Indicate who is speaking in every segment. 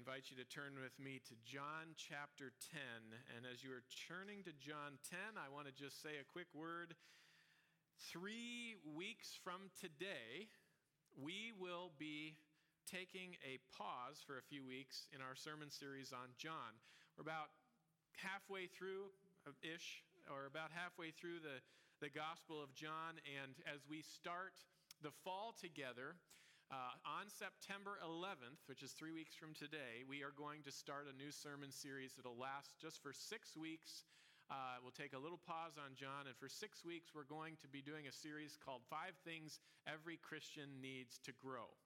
Speaker 1: invite you to turn with me to John chapter 10. And as you are turning to John 10, I want to just say a quick word. 3 weeks from today, we will be taking a pause for a few weeks in our sermon series on John. We're about halfway through-ish, or about halfway through the Gospel of John. And as we start the fall together, on September 11th, which is 3 weeks from today, we are going to start a new sermon series that'll last just for 6 weeks. We'll take a little pause on John, and for 6 weeks, we're going to be doing a series called 5 Things Every Christian Needs to Grow.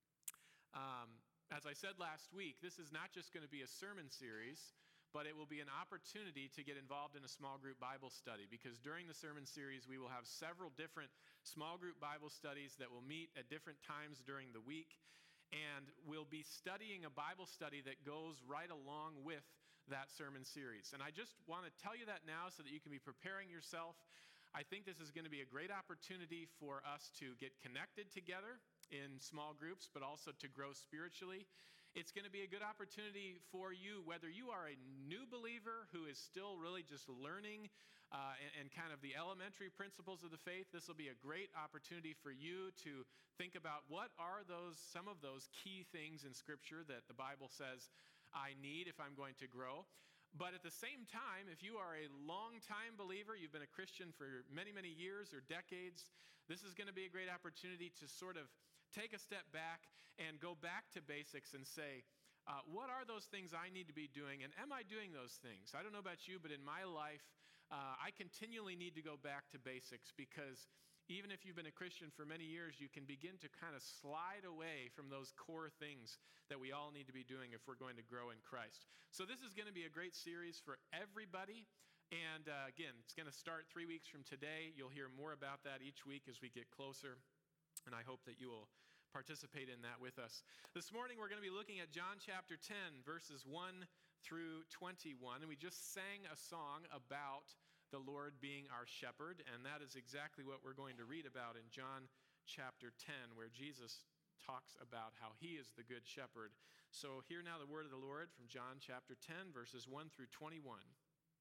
Speaker 1: As I said last week, this is not just going to be a sermon series, but it will be an opportunity to get involved in a small group Bible study, because during the sermon series, we will have several different small group Bible studies that will meet at different times during the week, and we'll be studying a Bible study that goes right along with that sermon series. And I just want to tell you that now so that you can be preparing yourself. I think this is going to be a great opportunity for us to get connected together in small groups, but also to grow spiritually. It's going to be a good opportunity for you, whether you are a new believer who is still really just learning and kind of the elementary principles of the faith. This will be a great opportunity for you to think about what are some of those key things in Scripture that the Bible says I need if I'm going to grow. But at the same time, if you are a long-time believer, you've been a Christian for many, many years or decades, this is going to be a great opportunity to sort of take a step back and go back to basics and say, what are those things I need to be doing, and am I doing those things? I don't know about you, but in my life, I continually need to go back to basics, because even if you've been a Christian for many years, you can begin to kind of slide away from those core things that we all need to be doing if we're going to grow in Christ. So this is going to be a great series for everybody. And again, it's going to start 3 weeks from today. You'll hear more about that each week as we get closer. And I hope that you will participate in that with us. This morning, we're going to be looking at John chapter 10, verses 1 through 21. And we just sang a song about the Lord being our shepherd, and that is exactly what we're going to read about in John chapter 10, where Jesus talks about how he is the good shepherd. So hear now the word of the Lord from John chapter 10, verses 1 through 21.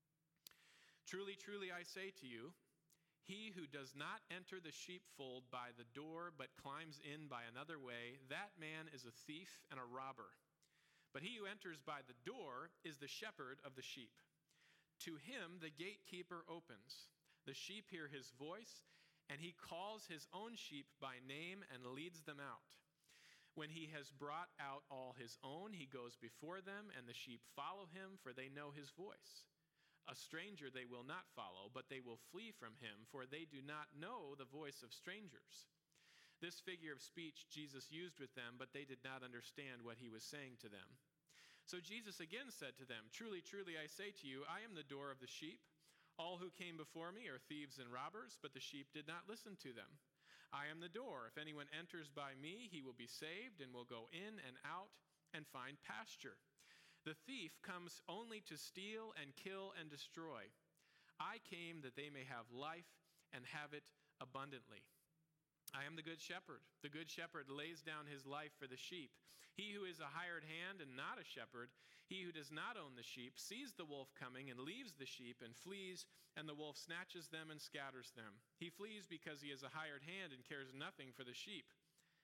Speaker 1: Truly, truly, I say to you, he who does not enter the sheepfold by the door, but climbs in by another way, that man is a thief and a robber. But he who enters by the door is the shepherd of the sheep. To him the gatekeeper opens. The sheep hear his voice, and he calls his own sheep by name and leads them out. When he has brought out all his own, he goes before them, and the sheep follow him, for they know his voice. A stranger they will not follow, but they will flee from him, for they do not know the voice of strangers. This figure of speech Jesus used with them, but they did not understand what he was saying to them. So Jesus again said to them, Truly, truly, I say to you, I am the door of the sheep. All who came before me are thieves and robbers, but the sheep did not listen to them. I am the door. If anyone enters by me, he will be saved and will go in and out and find pasture. The thief comes only to steal and kill and destroy. I came that they may have life and have it abundantly. I am the good shepherd. The good shepherd lays down his life for the sheep. He who is a hired hand and not a shepherd, he who does not own the sheep, sees the wolf coming and leaves the sheep and flees, and the wolf snatches them and scatters them. He flees because he is a hired hand and cares nothing for the sheep.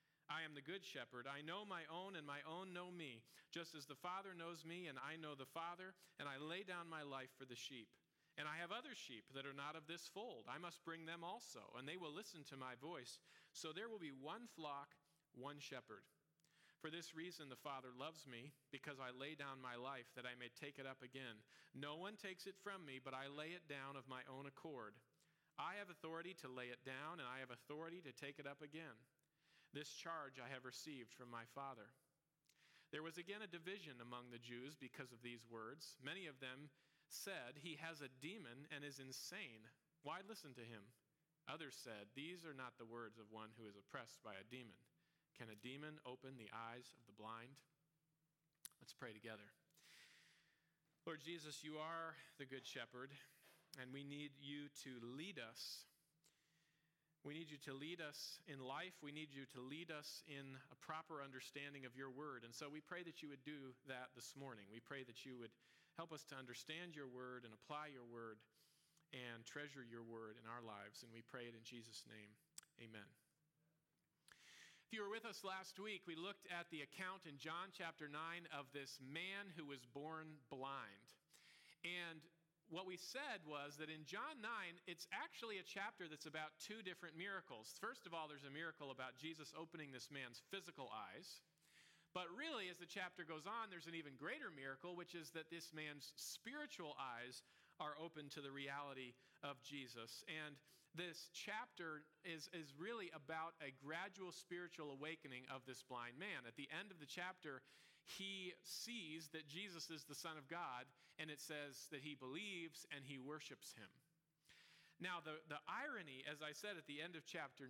Speaker 1: I am the good shepherd. I know my own, and my own know me, just as the Father knows me, and I know the Father, and I lay down my life for the sheep. And I have other sheep that are not of this fold. I must bring them also, and they will listen to my voice. So there will be one flock, one shepherd. For this reason the Father loves me, because I lay down my life that I may take it up again. No one takes it from me, but I lay it down of my own accord. I have authority to lay it down, and I have authority to take it up again. This charge I have received from my Father. There was again a division among the Jews because of these words. Many of them said, he has a demon and is insane. Why listen to him? Others said, these are not the words of one who is oppressed by a demon. Can a demon open the eyes of the blind? Let's pray together. Lord Jesus, you are the good shepherd, and we need you to lead us We need you to lead us in life. We need you to lead us in a proper understanding of your word. And so we pray that you would do that this morning. We pray that you would help us to understand your word and apply your word and treasure your word in our lives. And we pray it in Jesus' name. Amen. If you were with us last week, we looked at the account in John chapter 9 of this man who was born blind. And what we said was that in John 9, it's actually a chapter that's about two different miracles. First of all, there's a miracle about Jesus opening this man's physical eyes. But really, as the chapter goes on, there's an even greater miracle, which is that this man's spiritual eyes are open to the reality of Jesus. And this chapter is really about a gradual spiritual awakening of this blind man. At the end of the chapter, he sees that Jesus is the Son of God, and it says that he believes and he worships him. Now, the irony, as I said at the end of chapter 9,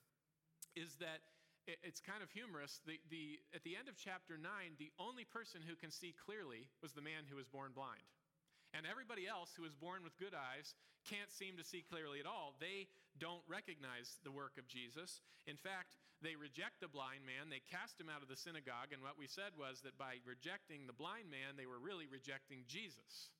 Speaker 1: is that it's kind of humorous. At the end of chapter 9, the only person who can see clearly was the man who was born blind. And everybody else who was born with good eyes can't seem to see clearly at all. They don't recognize the work of Jesus. In fact, they reject the blind man. They cast him out of the synagogue. And what we said was that by rejecting the blind man, they were really rejecting Jesus.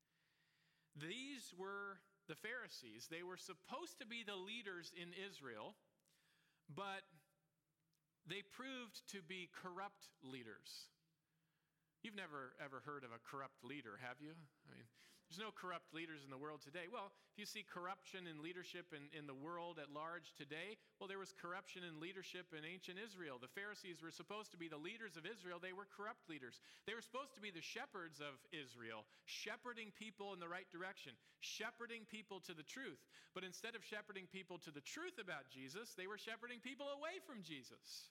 Speaker 1: These were the Pharisees. They were supposed to be the leaders in Israel, but they proved to be corrupt leaders. You've never, ever heard of a corrupt leader, have you? I mean, there's no corrupt leaders in the world today. Well, if you see corruption in leadership in the world at large today, well, there was corruption in leadership in ancient Israel. The Pharisees were supposed to be the leaders of Israel. They were corrupt leaders. They were supposed to be the shepherds of Israel, shepherding people in the right direction, shepherding people to the truth. But instead of shepherding people to the truth about Jesus, they were shepherding people away from Jesus.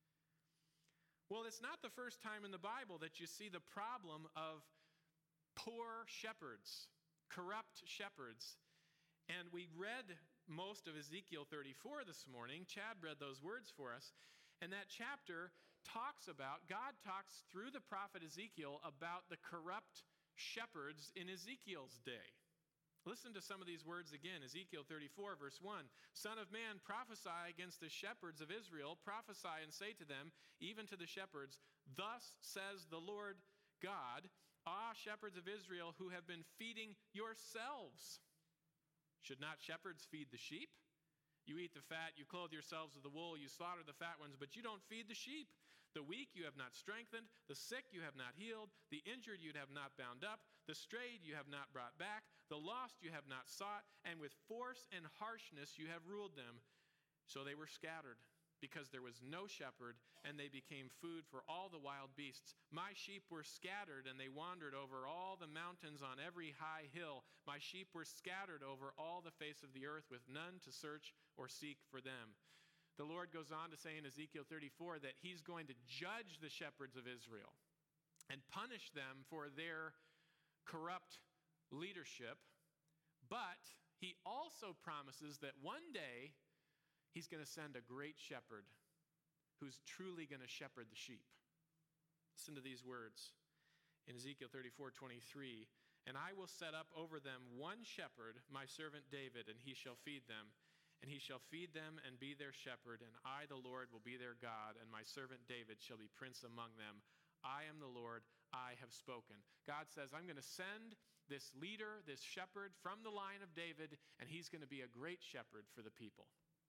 Speaker 1: Well, it's not the first time in the Bible that you see the problem of poor shepherds, corrupt shepherds. And we read most of Ezekiel 34 this morning. Chad read those words for us. And that chapter God talks through the prophet Ezekiel about the corrupt shepherds in Ezekiel's day. Listen to some of these words again. Ezekiel 34, verse 1. Son of man, prophesy against the shepherds of Israel. Prophesy and say to them, even to the shepherds, thus says the Lord God, ah, shepherds of Israel who have been feeding yourselves. Should not shepherds feed the sheep? You eat the fat, you clothe yourselves with the wool, you slaughter the fat ones, but you don't feed the sheep. The weak you have not strengthened, the sick you have not healed, the injured you have not bound up, the strayed you have not brought back, the lost you have not sought, and with force and harshness you have ruled them. So they were scattered, because there was no shepherd, and they became food for all the wild beasts. My sheep were scattered, and they wandered over all the mountains on every high hill. My sheep were scattered over all the face of the earth, with none to search or seek for them. The Lord goes on to say in Ezekiel 34 that he's going to judge the shepherds of Israel and punish them for their corrupt leadership. But he also promises that one day he's going to send a great shepherd who's truly going to shepherd the sheep. Listen to these words in Ezekiel 34:23. And I will set up over them one shepherd, my servant David, and he shall feed them. And he shall feed them and be their shepherd, and I, the Lord, will be their God, and my servant David shall be prince among them. I am the Lord, I have spoken. God says, I'm going to send this leader, this shepherd from the line of David, and he's going to be a great shepherd for the people.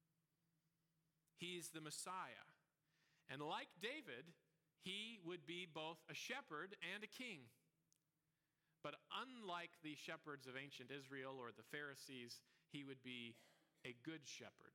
Speaker 1: He's the Messiah. And like David, he would be both a shepherd and a king. But unlike the shepherds of ancient Israel or the Pharisees, he would be a good shepherd.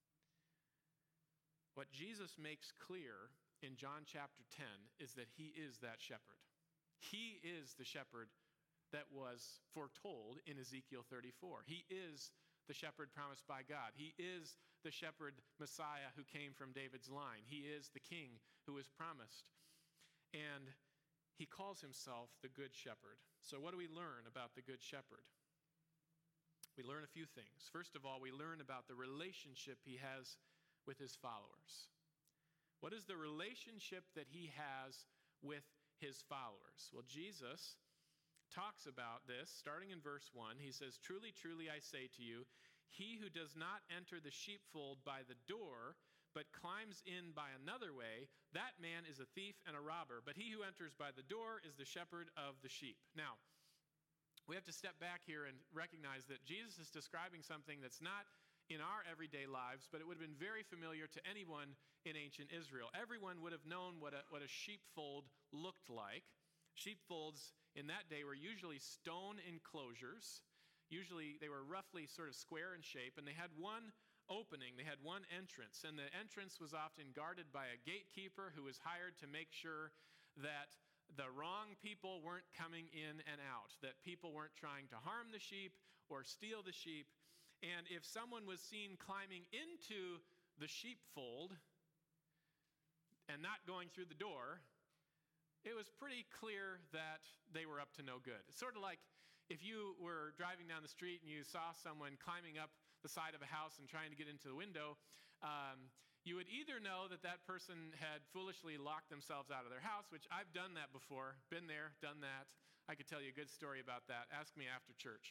Speaker 1: What Jesus makes clear in John chapter 10 is that he is that shepherd. He is the shepherd that was foretold in Ezekiel 34. He is the shepherd promised by God. He is the shepherd Messiah who came from David's line. He is the king who was promised. And he calls himself the good shepherd. So what do we learn about the good shepherd? We learn a few things. First of all, we learn about the relationship he has with his followers. What is the relationship that he has with his followers? Well, Jesus talks about this starting in verse 1. He says, truly, truly, I say to you, He who does not enter the sheepfold by the door, but climbs in by another way, that man is a thief and a robber. But he who enters by the door is the shepherd of the sheep. Now, we have to step back here and recognize that Jesus is describing something that's not in our everyday lives, but it would have been very familiar to anyone in ancient Israel. Everyone would have known what a sheepfold looked like. Sheepfolds in that day were usually stone enclosures. Usually they were roughly sort of square in shape, and they had one opening, they had one entrance, and the entrance was often guarded by a gatekeeper who was hired to make sure that the wrong people weren't coming in and out, that people weren't trying to harm the sheep or steal the sheep. And if someone was seen climbing into the sheepfold and not going through the door, it was pretty clear that they were up to no good. It's sort of like if you were driving down the street and you saw someone climbing up the side of a house and trying to get into the window, you would either know that that person had foolishly locked themselves out of their house, which I've done that before, been there, done that. I could tell you a good story about that. Ask me after church.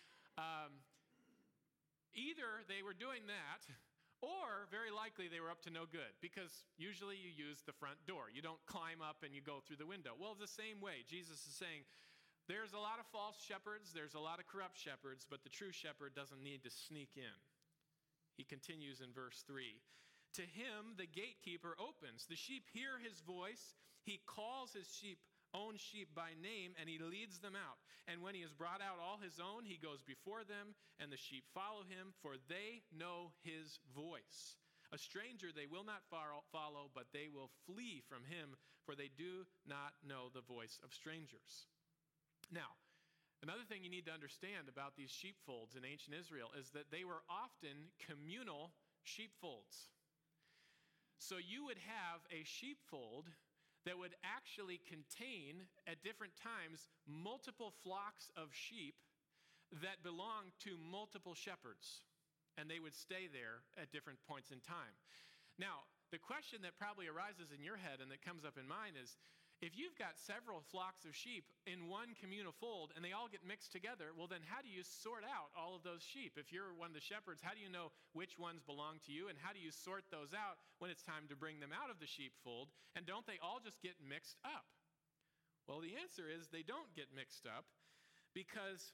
Speaker 1: Either they were doing that, or very likely they were up to no good, because usually you use the front door. You don't climb up and you go through the window. Well, the same way, Jesus is saying, there's a lot of false shepherds, there's a lot of corrupt shepherds, but the true shepherd doesn't need to sneak in. He continues in verse 3. To him, the gatekeeper opens. The sheep hear his voice. He calls his own sheep by name, and he leads them out. And when he has brought out all his own, he goes before them, and the sheep follow him, for they know his voice. A stranger they will not follow, but they will flee from him, for they do not know the voice of strangers. Now, another thing you need to understand about these sheepfolds in ancient Israel is that they were often communal sheepfolds. So you would have a sheepfold that would actually contain, at different times, multiple flocks of sheep that belonged to multiple shepherds. And they would stay there at different points in time. Now, the question that probably arises in your head and that comes up in mine is, if you've got several flocks of sheep in one communal fold and they all get mixed together, well then how do you sort out all of those sheep? If you're one of the shepherds, how do you know which ones belong to you, and how do you sort those out when it's time to bring them out of the sheepfold? And don't they all just get mixed up? Well, the answer is they don't get mixed up, because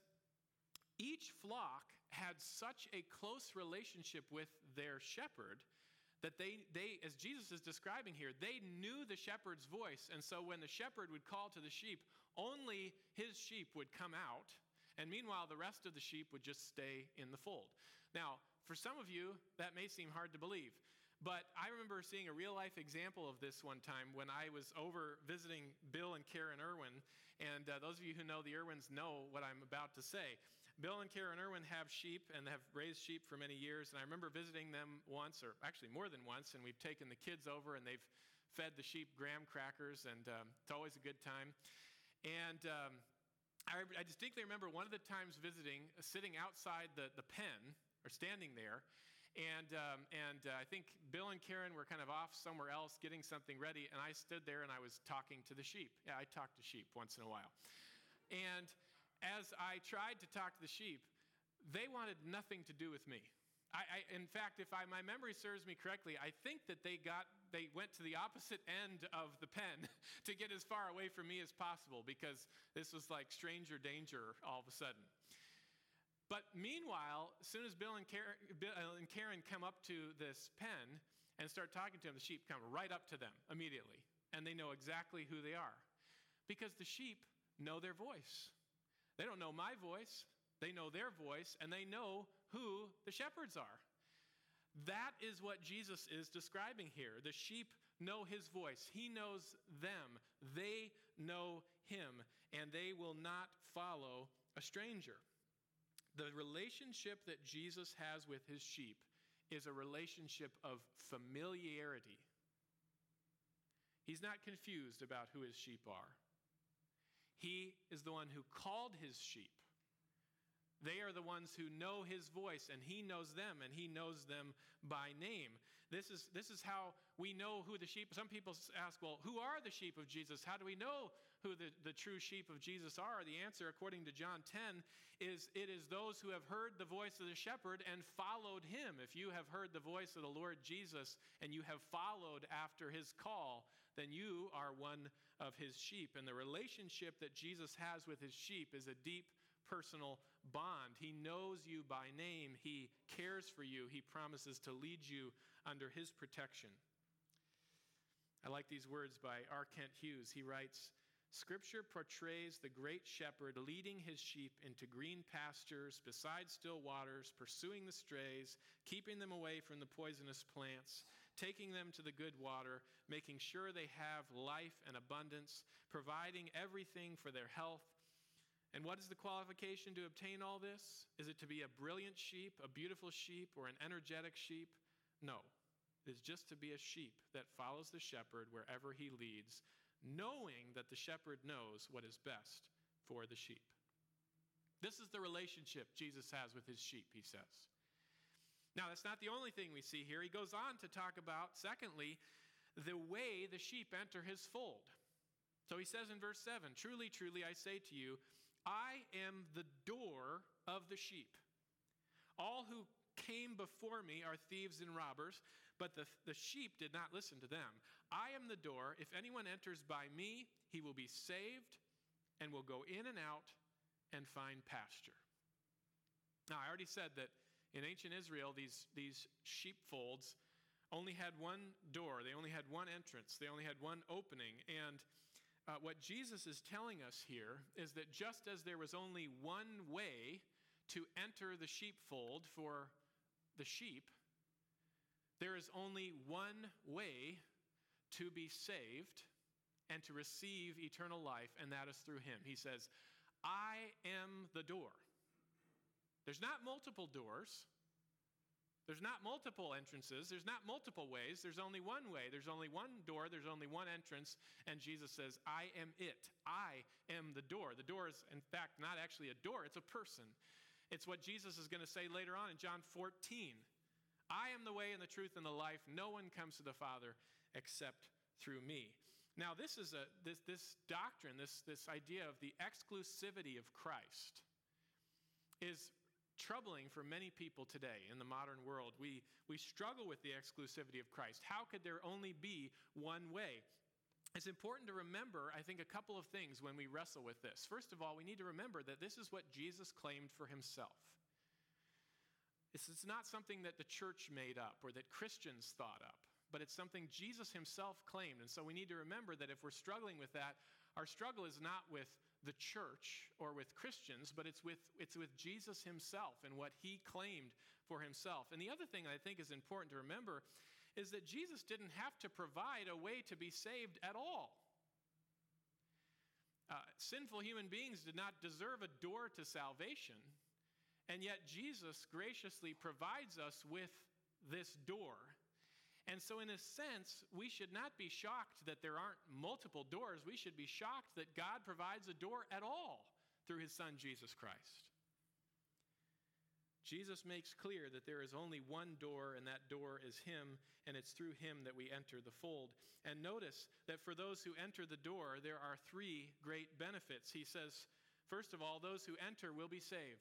Speaker 1: each flock had such a close relationship with their shepherd that they, as Jesus is describing here, they knew the shepherd's voice. And so when the shepherd would call to the sheep, only his sheep would come out. And meanwhile, the rest of the sheep would just stay in the fold. Now, for some of you, that may seem hard to believe. But I remember seeing a real-life example of this one time when I was over visiting Bill and Karen Irwin. And those of you who know the Irwins know what I'm about to say. Bill and Karen Irwin have sheep and have raised sheep for many years. And I remember visiting them once, or actually more than once, and we've taken the kids over and they've fed the sheep graham crackers, and it's always a good time. And I distinctly remember one of the times visiting, sitting outside the pen, or standing there, and I think Bill and Karen were kind of off somewhere else getting something ready, and I stood there and I was talking to the sheep. Yeah, I talk to sheep once in a while. And as I tried to talk to the sheep, they wanted nothing to do with me. In fact, if my memory serves me correctly, I think that they went to the opposite end of the pen to get as far away from me as possible, because this was like stranger danger all of a sudden. But meanwhile, as soon as Bill and Karen come up to this pen and start talking to them, the sheep come right up to them immediately, and they know exactly who they are, because the sheep know their voice. They don't know my voice. They know their voice, and they know who the shepherds are. That is what Jesus is describing here. The sheep know his voice. He knows them. They know him, and they will not follow a stranger. The relationship that Jesus has with his sheep is a relationship of familiarity. He's not confused about who his sheep are. He is the one who called his sheep. They are the ones who know his voice, and he knows them, and he knows them by name. This is how we know who the sheep, some people ask, well, who are the sheep of Jesus? How do we know who the true sheep of Jesus are? The answer, according to John 10, is it is those who have heard the voice of the shepherd and followed him. If you have heard the voice of the Lord Jesus and you have followed after his call, then you are one of his sheep. And the relationship that Jesus has with his sheep is a deep personal bond. He knows you by name. He cares for you. He promises to lead you under his protection. I like these words by R. Kent Hughes. He writes, Scripture portrays the great shepherd leading his sheep into green pastures, beside still waters, pursuing the strays, keeping them away from the poisonous plants, taking them to the good water, making sure they have life and abundance, providing everything for their health. And what is the qualification to obtain all this? Is it to be a brilliant sheep, a beautiful sheep, or an energetic sheep? No. It is just to be a sheep that follows the shepherd wherever he leads, knowing that the shepherd knows what is best for the sheep. This is the relationship Jesus has with his sheep, he says. Now, that's not the only thing we see here. He goes on to talk about, secondly, the way the sheep enter his fold. So he says in verse 7, Truly, truly, I say to you, I am the door of the sheep. All who came before me are thieves and robbers, but the sheep did not listen to them. I am the door. If anyone enters by me, he will be saved and will go in and out and find pasture. Now, I already said that in ancient Israel, these sheepfolds only had one door. They only had one entrance. They only had one opening. And what Jesus is telling us here is that just as there was only one way to enter the sheepfold for the sheep, there is only one way to be saved and to receive eternal life, and that is through him. He says, I am the door. There's not multiple doors. There's not multiple entrances. There's not multiple ways. There's only one way. There's only one door. There's only one entrance. And Jesus says, I am it. I am the door. The door is, in fact, not actually a door. It's a person. It's what Jesus is going to say later on in John 14. I am the way and the truth and the life. No one comes to the Father except through me. Now, this is this doctrine, this idea of the exclusivity of Christ is troubling for many people today in the modern world. We struggle with the exclusivity of Christ. How could there only be one way? It's important to remember, I think, a couple of things when we wrestle with this. First of all, we need to remember that this is what Jesus claimed for himself. This is not something that the church made up or that Christians thought up, but it's something Jesus himself claimed. And so we need to remember that if we're struggling with that, our struggle is not with the church or with Christians, but it's with Jesus himself and what he claimed for himself. And the other thing I think is important to remember is that Jesus didn't have to provide a way to be saved at all. Sinful human beings did not deserve a door to salvation, and yet Jesus graciously provides us with this door. And so in a sense, we should not be shocked that there aren't multiple doors. We should be shocked that God provides a door at all through his son, Jesus Christ. Jesus makes clear that there is only one door, and that door is him, and it's through him that we enter the fold. And notice that for those who enter the door, there are three great benefits. He says, first of all, those who enter will be saved.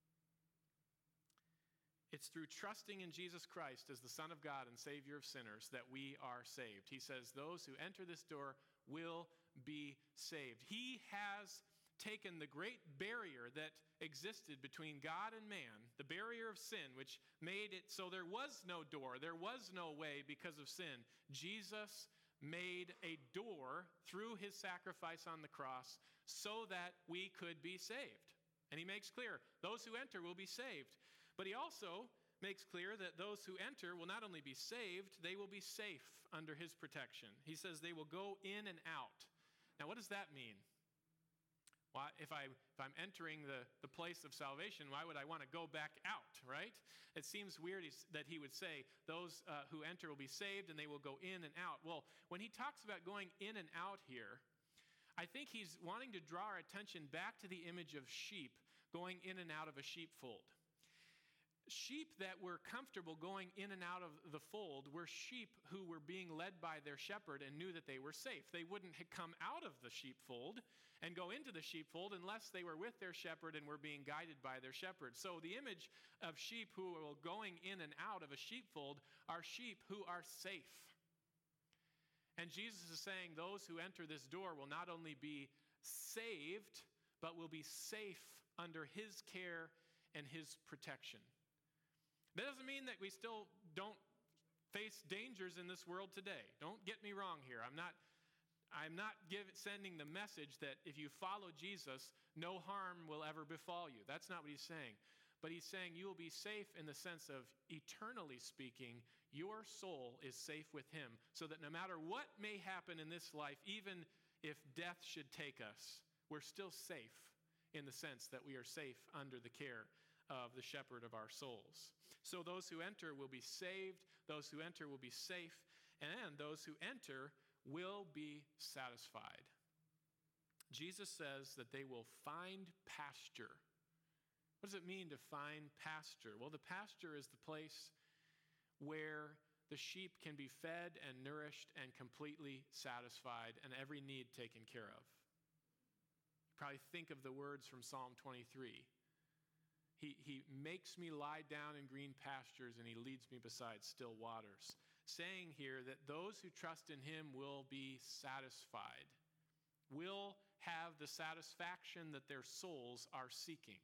Speaker 1: It's through trusting in Jesus Christ as the Son of God and Savior of sinners that we are saved. He says those who enter this door will be saved. He has taken the great barrier that existed between God and man, the barrier of sin, which made it so there was no door, there was no way because of sin. Jesus made a door through his sacrifice on the cross so that we could be saved. And he makes clear, those who enter will be saved. But he also makes clear that those who enter will not only be saved, they will be safe under his protection. He says they will go in and out. Now, what does that mean? Why, if I'm entering the place of salvation, why would I want to go back out, right? It seems weird that he would say those who enter will be saved and they will go in and out. Well, when he talks about going in and out here, I think he's wanting to draw our attention back to the image of sheep going in and out of a sheepfold. sheep that were comfortable going in and out of the fold were sheep who were being led by their shepherd and knew that they were safe. They wouldn't come out of the sheepfold and go into the sheepfold unless they were with their shepherd and were being guided by their shepherd. So the image of sheep who are going in and out of a sheepfold are sheep who are safe. And Jesus is saying those who enter this door will not only be saved, but will be safe under his care and his protection. That doesn't mean that we still don't face dangers in this world today. Don't get me wrong here. I'm not sending the message that if you follow Jesus, no harm will ever befall you. That's not what he's saying. But he's saying you will be safe in the sense of, eternally speaking, your soul is safe with him, so that no matter what may happen in this life, even if death should take us, we're still safe in the sense that we are safe under the care of the shepherd of our souls. So those who enter will be saved, those who enter will be safe, and those who enter will be satisfied. Jesus says that they will find pasture. What does it mean to find pasture? Well, the pasture is the place where the sheep can be fed and nourished and completely satisfied and every need taken care of. You probably think of the words from Psalm 23. He makes me lie down in green pastures, and he leads me beside still waters. Saying here that those who trust in him will be satisfied, will have the satisfaction that their souls are seeking.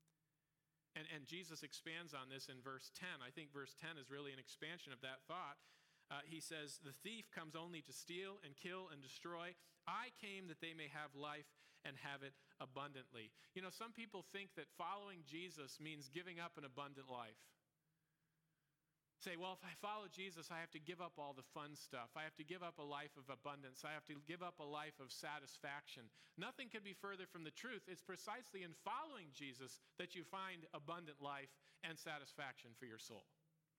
Speaker 1: And Jesus expands on this in verse 10. I think verse 10 is really an expansion of that thought. He says, the thief comes only to steal and kill and destroy. I came that they may have life and have it abundantly. You know, some people think that following Jesus means giving up an abundant life. Say, well, if I follow Jesus, I have to give up all the fun stuff. I have to give up a life of abundance. I have to give up a life of satisfaction. Nothing could be further from the truth. It's precisely in following Jesus that you find abundant life and satisfaction for your soul.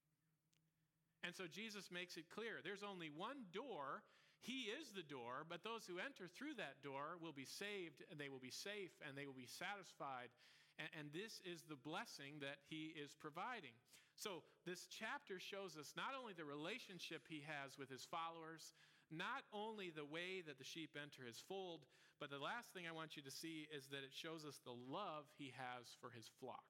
Speaker 1: And so Jesus makes it clear there's only one door. He is the door, but those who enter through that door will be saved, and they will be safe, and they will be satisfied. And this is the blessing that he is providing. So this chapter shows us not only the relationship he has with his followers, not only the way that the sheep enter his fold, but the last thing I want you to see is that it shows us the love he has for his flock.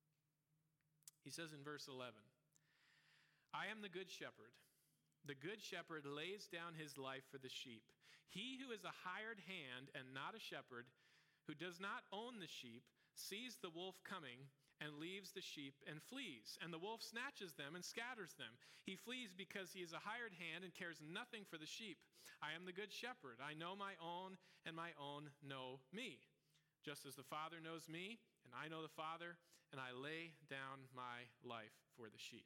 Speaker 1: He says in verse 11, I am the good shepherd. The good shepherd lays down his life for the sheep. He who is a hired hand and not a shepherd, who does not own the sheep, sees the wolf coming and leaves the sheep and flees. And the wolf snatches them and scatters them. He flees because he is a hired hand and cares nothing for the sheep. I am the good shepherd. I know my own, and my own know me. Just as the Father knows me, and I know the Father, and I lay down my life for the sheep.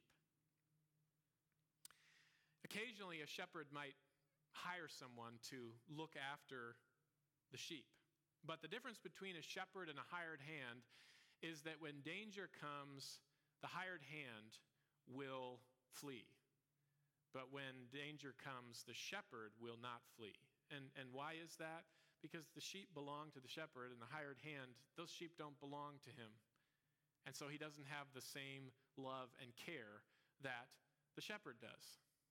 Speaker 1: Occasionally, a shepherd might hire someone to look after the sheep. But the difference between a shepherd and a hired hand is that when danger comes, the hired hand will flee. But when danger comes, the shepherd will not flee. And why is that? Because the sheep belong to the shepherd, and the hired hand, those sheep don't belong to him. And so he doesn't have the same love and care that the shepherd does.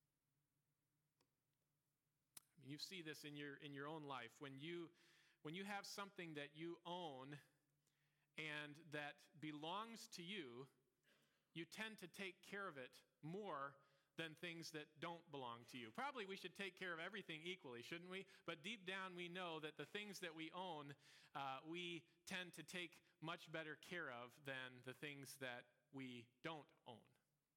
Speaker 1: You see this in your own life. When you have something that you own and that belongs to you, you tend to take care of it more than things that don't belong to you. Probably we should take care of everything equally, shouldn't we? But deep down we know that the things that we own, we tend to take much better care of than the things that we don't own.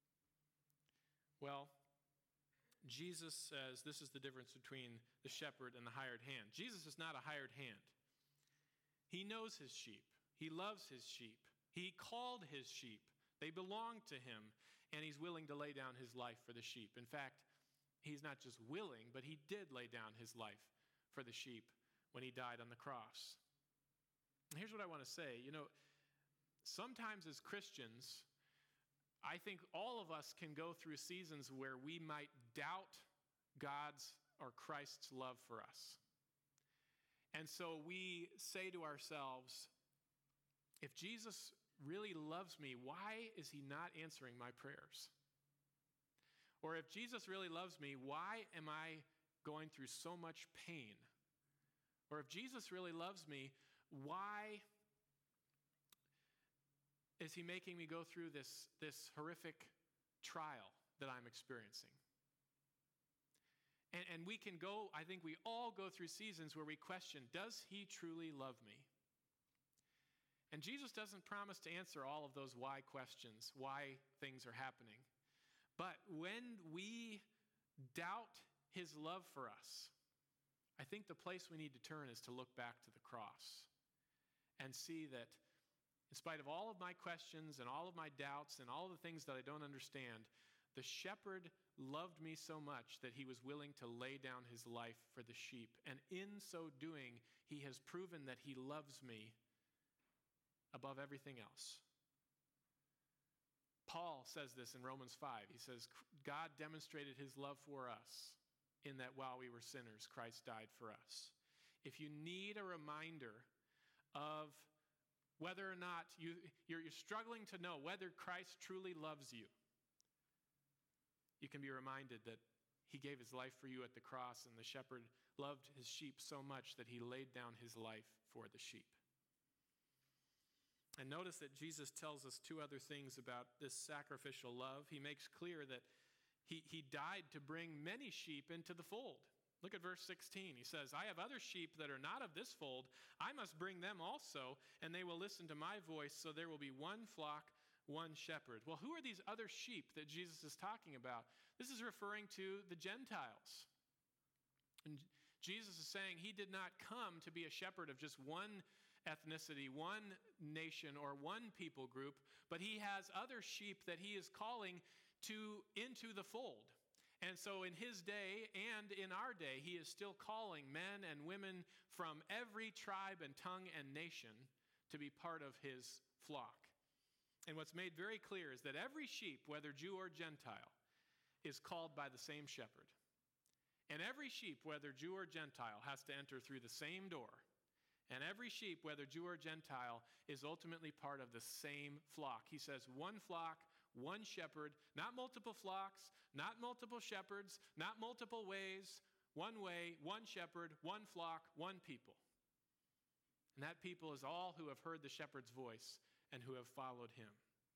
Speaker 1: Well, Jesus says this is the difference between the shepherd and the hired hand. Jesus is not a hired hand. He knows his sheep. He loves his sheep. He called his sheep. They belong to him, and he's willing to lay down his life for the sheep. In fact, he's not just willing, but he did lay down his life for the sheep when he died on the cross. And here's what I want to say. You know, sometimes as Christians, I think all of us can go through seasons where we might doubt God's or Christ's love for us. And so we say to ourselves, if Jesus really loves me, why is he not answering my prayers? Or if Jesus really loves me, why am I going through so much pain? Or if Jesus really loves me, why is he making me go through this horrific trial that I'm experiencing? And we can go, I think we all go through seasons where we question, does he truly love me? And Jesus doesn't promise to answer all of those why questions, why things are happening. But when we doubt his love for us, I think the place we need to turn is to look back to the cross and see that in spite of all of my questions and all of my doubts and all of the things that I don't understand, the shepherd loved me so much that he was willing to lay down his life for the sheep. And in so doing, he has proven that he loves me above everything else. Paul says this in Romans 5. He says, God demonstrated his love for us in that while we were sinners, Christ died for us. If you need a reminder of whether or not you're struggling to know whether Christ truly loves you, you can be reminded that he gave his life for you at the cross, and the shepherd loved his sheep so much that he laid down his life for the sheep. And notice that Jesus tells us two other things about this sacrificial love. He makes clear that he died to bring many sheep into the fold. Look at verse 16. He says, I have other sheep that are not of this fold. I must bring them also, and they will listen to my voice, so there will be one flock, one shepherd. Well, who are these other sheep that Jesus is talking about? This is referring to the Gentiles. And Jesus is saying he did not come to be a shepherd of just one ethnicity, one nation, or one people group, but he has other sheep that he is calling into the fold. And so in his day and in our day, he is still calling men and women from every tribe and tongue and nation to be part of his flock. And what's made very clear is that every sheep, whether Jew or Gentile, is called by the same shepherd. And every sheep, whether Jew or Gentile, has to enter through the same door. And every sheep, whether Jew or Gentile, is ultimately part of the same flock. He says one flock, one shepherd, not multiple flocks, not multiple shepherds, not multiple ways, one way, one shepherd, one flock, one people. And that people is all who have heard the shepherd's voice and who have followed him.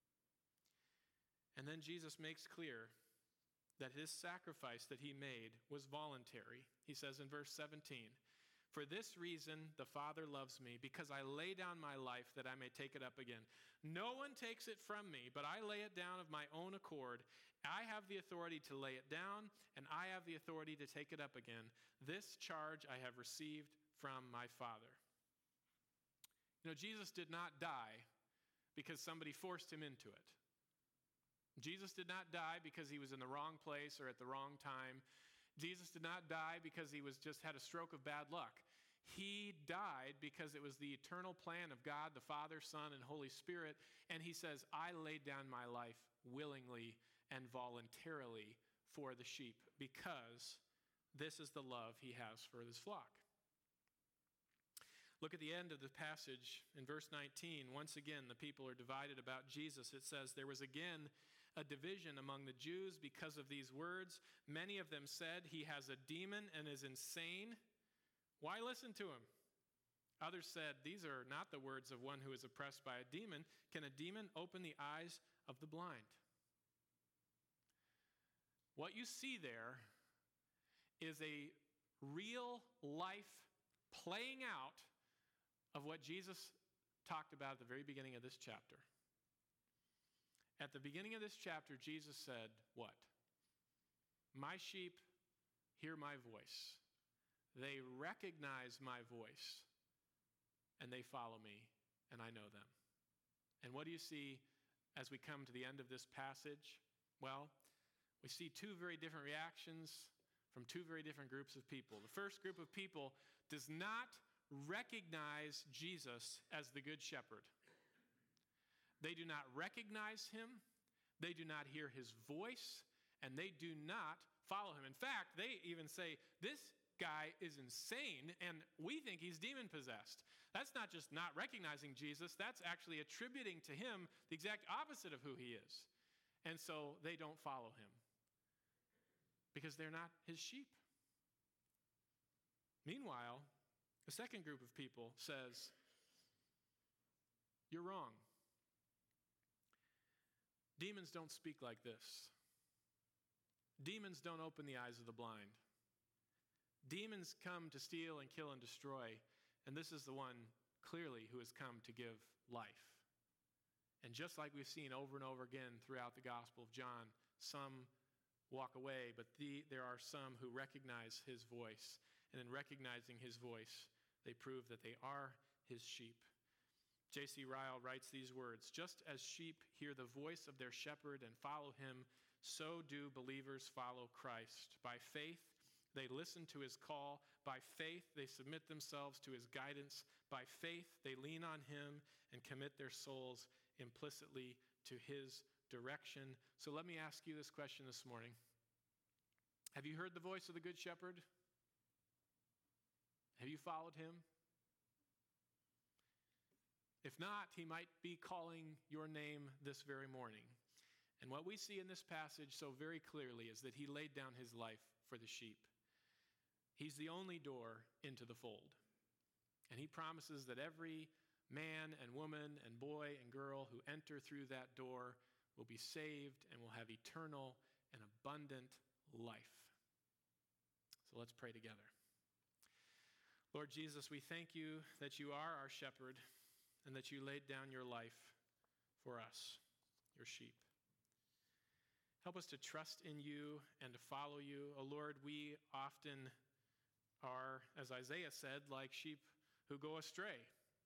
Speaker 1: And then Jesus makes clear that his sacrifice that he made was voluntary. He says in verse 17, for this reason the Father loves me, because I lay down my life that I may take it up again. No one takes it from me, but I lay it down of my own accord. I have the authority to lay it down, and I have the authority to take it up again. This charge I have received from my Father. You know, Jesus did not die because somebody forced him into it. Jesus did not die because he was in the wrong place or at the wrong time. Jesus did not die because he just had a stroke of bad luck. He died because it was the eternal plan of God, the Father, Son, and Holy Spirit. And he says, I laid down my life willingly and voluntarily for the sheep, because this is the love he has for his flock. Look at the end of the passage in verse 19. Once again, the people are divided about Jesus. It says, there was again a division among the Jews because of these words. Many of them said, he has a demon and is insane. Why listen to him? Others said, these are not the words of one who is oppressed by a demon. Can a demon open the eyes of the blind? What you see there is a real life playing out of what Jesus talked about at the very beginning of this chapter. At the beginning of this chapter, Jesus said, what? My sheep hear my voice. They recognize my voice, and they follow me, and I know them. And what do you see as we come to the end of this passage? Well, we see two very different reactions from two very different groups of people. The first group of people does not recognize Jesus as the Good Shepherd. They do not recognize him, they do not hear his voice, and they do not follow him. In fact, they even say, this guy is insane, and we think he's demon-possessed. That's not just not recognizing Jesus, that's actually attributing to him the exact opposite of who he is. And so they don't follow him because they're not his sheep. Meanwhile, the second group of people says, you're wrong. Demons don't speak like this. Demons don't open the eyes of the blind. Demons come to steal and kill and destroy, and this is the one clearly who has come to give life. And just like we've seen over and over again throughout the Gospel of John, some walk away, but there are some who recognize his voice. And in recognizing his voice, they prove that they are his sheep. J.C. Ryle writes these words, "Just as sheep hear the voice of their shepherd and follow him, so do believers follow Christ. By faith, they listen to his call. By faith, they submit themselves to his guidance. By faith, they lean on him and commit their souls implicitly to his direction." So let me ask you this question this morning. Have you heard the voice of the Good Shepherd? Have you followed him? If not, he might be calling your name this very morning. And what we see in this passage so very clearly is that he laid down his life for the sheep. He's the only door into the fold. And he promises that every man and woman and boy and girl who enter through that door will be saved and will have eternal and abundant life. So let's pray together. Lord Jesus, we thank you that you are our shepherd and that you laid down your life for us, your sheep. Help us to trust in you and to follow you. Oh Lord, we often are, as Isaiah said, like sheep who go astray.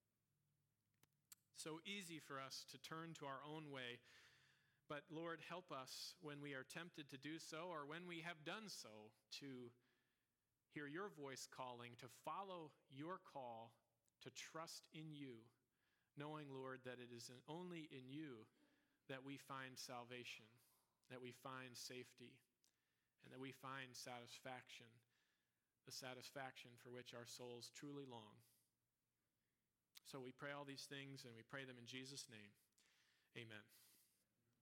Speaker 1: So easy for us to turn to our own way. But Lord, help us when we are tempted to do so or when we have done so to hear your voice calling, to follow your call, to trust in you, knowing, Lord, that it is only in you that we find salvation, that we find safety, and that we find satisfaction, the satisfaction for which our souls truly long. So we pray all these things, and we pray them in Jesus' name. Amen.